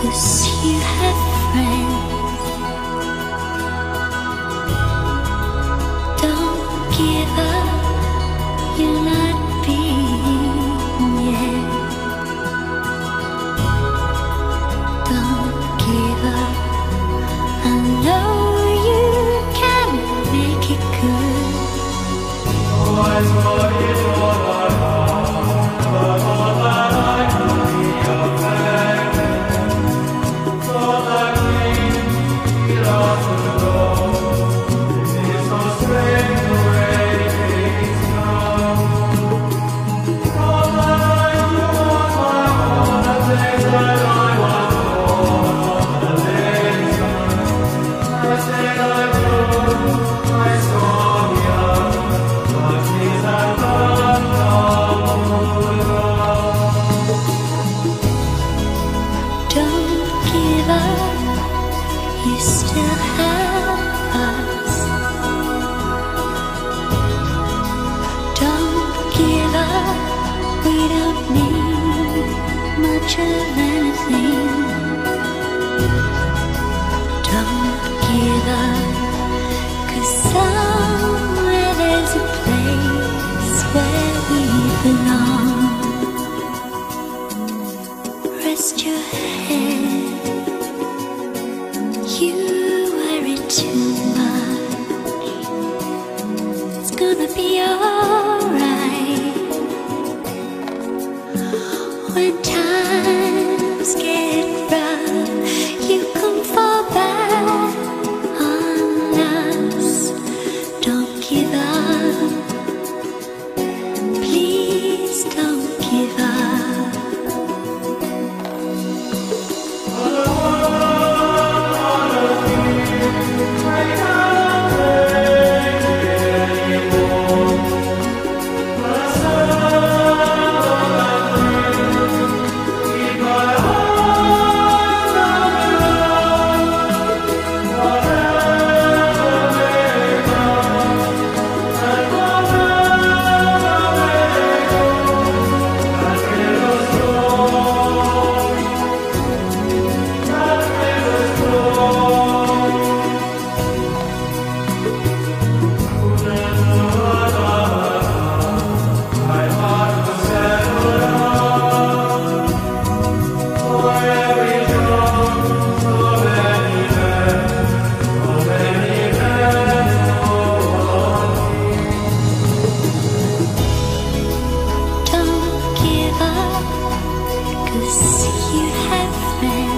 'cause you have friends. Don't give up, you're not beaten yet. Don't give up, I know you can make it good. You still have us. Don't give up, we don't need much of anything. Don't give up, 'cause somewhere there's a place where we belong. Rest your head. You worry too much. It's gonna be alright. When times get rough, you can fall back on us. Don't give up. Please don't give up. Don't give up, 'cause you have friends.